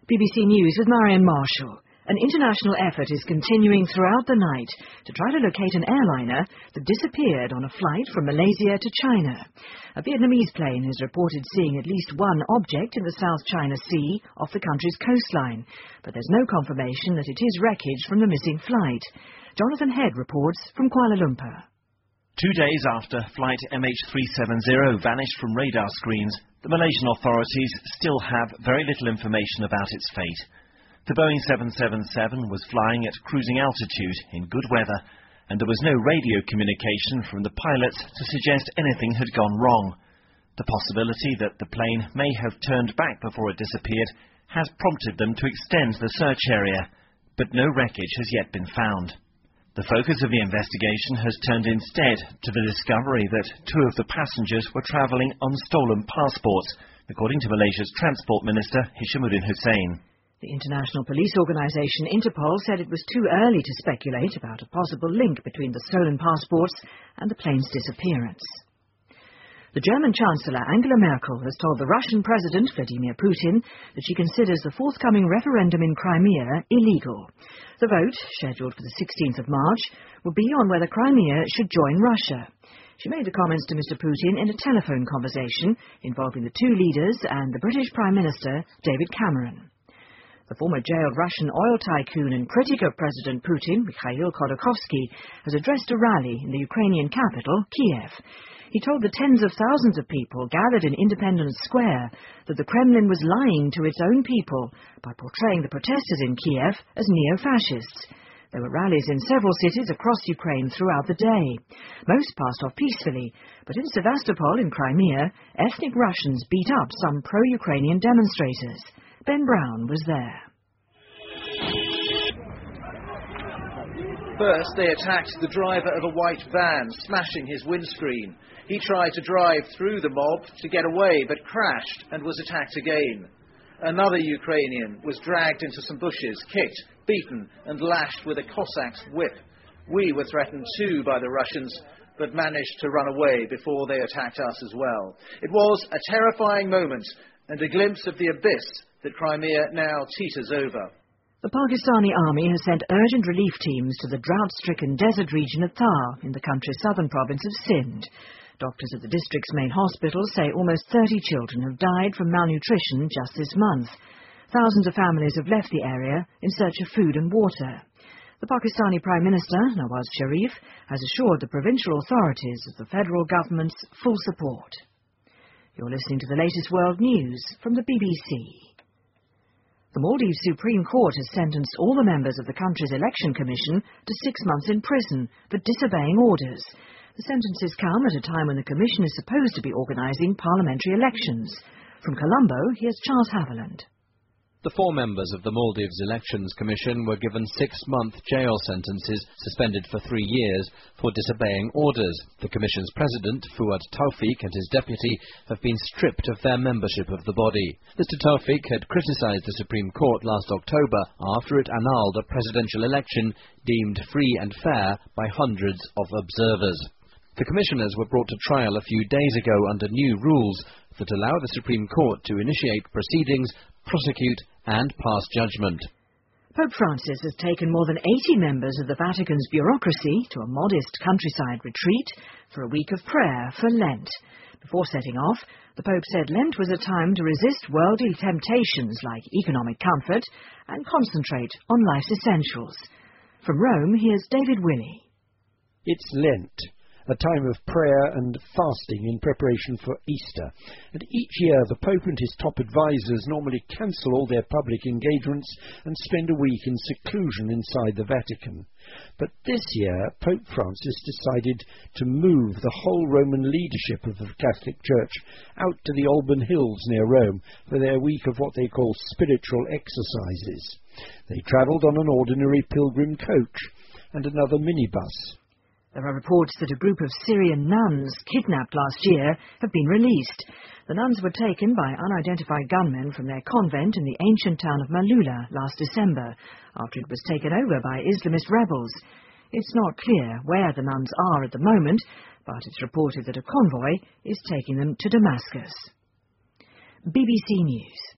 BBC News with Marion Marshall. An international effort is continuing throughout the night to try to locate an airliner that disappeared on a flight from Malaysia to China. A Vietnamese plane is reported seeing at least one object in the South China Sea off the country's coastline, but there's no confirmation that it is wreckage from the missing flight. Jonathan Head reports from Kuala Lumpur. 2 days after flight MH370 vanished from radar screens, the Malaysian authorities still have very little information about its fate. The Boeing 777 was flying at cruising altitude in good weather, and there was no radio communication from the pilots to suggest anything had gone wrong. The possibility that the plane may have turned back before it disappeared has prompted them to extend the search area, but no wreckage has yet been found. The focus of the investigation has turned instead to the discovery that two of the passengers were travelling on stolen passports, according to Malaysia's Transport Minister Hishamuddin Hussein. The international police organisation Interpol said it was too early to speculate about a possible link between the stolen passports and the plane's disappearance. The German Chancellor Angela Merkel has told the Russian President Vladimir Putin that she considers the forthcoming referendum in Crimea illegal. The vote, scheduled for the 16th of March, will be on whether Crimea should join Russia. She made the comments to Mr. Putin in a telephone conversation involving the two leaders and the British Prime Minister David Cameron. The former jailed Russian oil tycoon and critic of President Putin, Mikhail Khodorkovsky, has addressed a rally in the Ukrainian capital, Kiev. He told the tens of thousands of people gathered in Independence Square that the Kremlin was lying to its own people by portraying the protesters in Kiev as neo-fascists. There were rallies in several cities across Ukraine throughout the day. Most passed off peacefully, but in Sevastopol in Crimea, ethnic Russians beat up some pro-Ukrainian demonstrators. Ben Brown was there. First, they attacked the driver of a white van, smashing his windscreen. He tried to drive through the mob to get away, but crashed and was attacked again. Another Ukrainian was dragged into some bushes, kicked, beaten and lashed with a Cossack's whip. We were threatened too by the Russians, but managed to run away before they attacked us as well. It was a terrifying moment and a glimpse of the abyss that Crimea now teeters over. The Pakistani army has sent urgent relief teams to the drought-stricken desert region of Thar in the country's southern province of Sindh. Doctors at the district's main hospital say almost 30 children have died from malnutrition just this month. Thousands of families have left the area in search of food and water. The Pakistani Prime Minister, Nawaz Sharif, has assured the provincial authorities of the federal government's full support. You're listening to the latest world news from the BBC. The Maldives Supreme Court has sentenced all the members of the country's election commission to 6 months in prison for disobeying orders. The sentences come at a time when the commission is supposed to be organising parliamentary elections. From Colombo, here's Charles Haviland. The 4 members of the Maldives Elections Commission were given 6-month jail sentences, suspended for 3 years, for disobeying orders. The Commission's president, Fuad Tawfiq, and his deputy have been stripped of their membership of the body. Mr. Tawfiq had criticised the Supreme Court last October after it annulled a presidential election deemed free and fair by hundreds of observers. The commissioners were brought to trial a few days ago under new rules that allow the Supreme Court to initiate proceedings, prosecute and pass judgment. Pope Francis has taken more than 80 members of the Vatican's bureaucracy to a modest countryside retreat for a week of prayer for Lent. Before setting off, the Pope said Lent was a time to resist worldly temptations like economic comfort and concentrate on life's essentials. From Rome, here's David Willey. It's Lent, a time of prayer and fasting in preparation for Easter. And each year the Pope and his top advisers normally cancel all their public engagements and spend a week in seclusion inside the Vatican. But this year Pope Francis decided to move the whole Roman leadership of the Catholic Church out to the Alban Hills near Rome for their week of what they call spiritual exercises. They travelled on an ordinary pilgrim coach and another minibus. There are reports that a group of Syrian nuns kidnapped last year have been released. The nuns were taken by unidentified gunmen from their convent in the ancient town of Malula last December, after it was taken over by Islamist rebels. It's not clear where the nuns are at the moment, but it's reported that a convoy is taking them to Damascus. BBC News.